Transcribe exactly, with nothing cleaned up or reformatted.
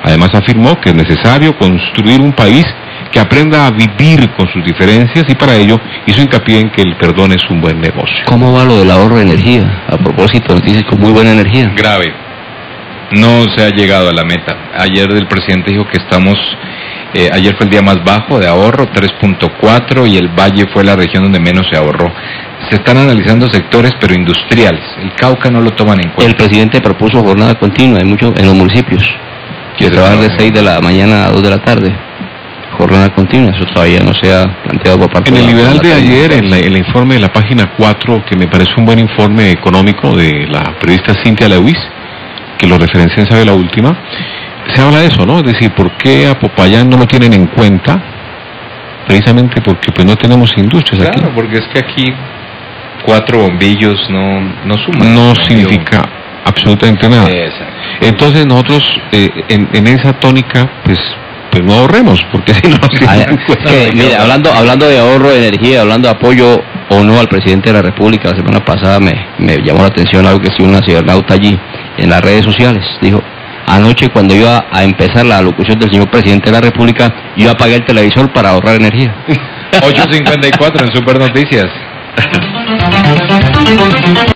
Además afirmó que es necesario construir un país que aprenda a vivir con sus diferencias y para ello hizo hincapié en que el perdón es un buen negocio. ¿Cómo va lo del ahorro de energía? A propósito, nos dice con muy buena energía. Grave. No se ha llegado a la meta. Ayer el presidente dijo que estamos, eh, ayer fue el día más bajo de ahorro, tres punto cuatro, y el Valle fue la región donde menos se ahorró. Se están analizando sectores, pero industriales. El Cauca no lo toman en cuenta. El presidente propuso jornada continua en, muchos, en los municipios, que trabajar de seis de la mañana a dos de la tarde. Jornada continua, eso todavía no se ha planteado por parte de la... En el Liberal de ayer, en la, el informe de la página cuatro, que me parece un buen informe económico de la periodista Cintia Lewis, que lo referencia en Sabe la Última, se habla de eso, ¿no? Es decir, ¿por qué a Popayán no lo tienen en cuenta? Precisamente porque pues no tenemos industrias aquí. Claro, porque es que aquí cuatro bombillos no, no suman. No significa absolutamente nada. Exacto. Entonces nosotros, eh, en, en esa tónica, pues pues no ahorremos, porque si no... Si Ay, no que, mire, hablando, hablando de ahorro de energía, hablando de apoyo o no al presidente de la República, la semana pasada me, me llamó la atención algo que hizo una cibernauta allí en las redes sociales. Dijo, anoche cuando iba a empezar la locución del señor presidente de la República, yo apagué el televisor para ahorrar energía. ocho cincuenta y cuatro en Super Noticias.